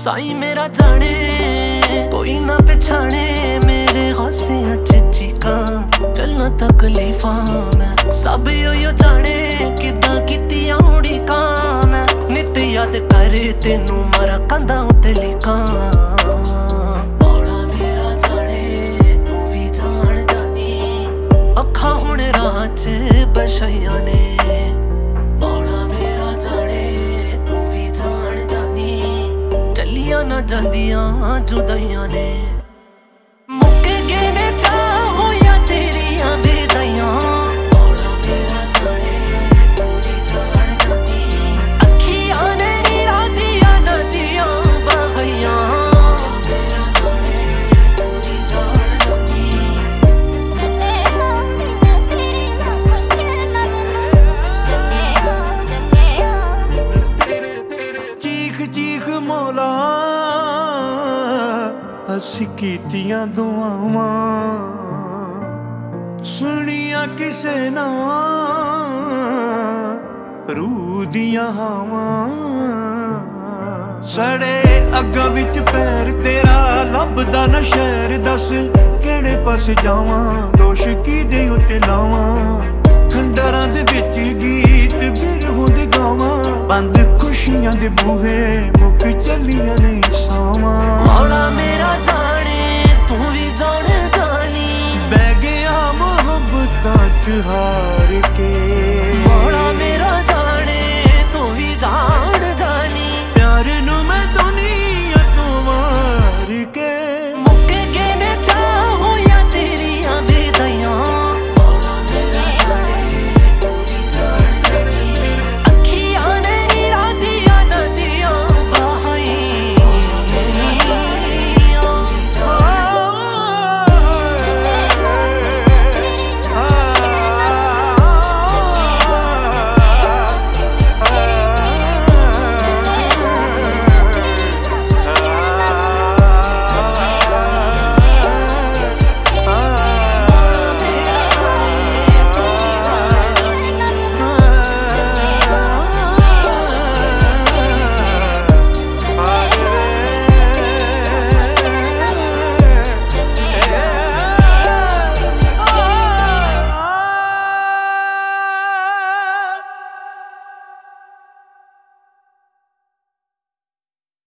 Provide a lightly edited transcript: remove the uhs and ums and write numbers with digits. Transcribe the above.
साई मेरा जाने कोई ना पछाने मेरे हौसलियां च चीकां चलना तकलीफां मैं सब यो जाने किदां कीतियां उड़ीकां मैं नित याद करे तेनू मरा कंधां उत्ते लिखां बशाइयां ने मौला मेरा जाने तू भी जान जानी चलियां ना जांदियां जुदाइयां ने मुक गए ने चाहो या तेरियां विदाइयां मौला मेरा जाने तू भी जान जानी अखियां ने नीरा दिया नदियां बहैयां मौला मेरा जाने तू भी जान जानी मौला असीं कीतियां दुआवां सुनिया किसे ना रूह दियां हावां सड़े अग्गां विच पैर तेरा लभदा ना शहर दस किहड़े पासे जावां दोष किहदे उत्ते लावां खंडरां दे विच गीत बिरहों दे गावां बंद खुशियां दे बूहे मुक चलियां ने सावां मौला मेरा जाने तू भी जान जानी बह गया मोहब्बतां च हार के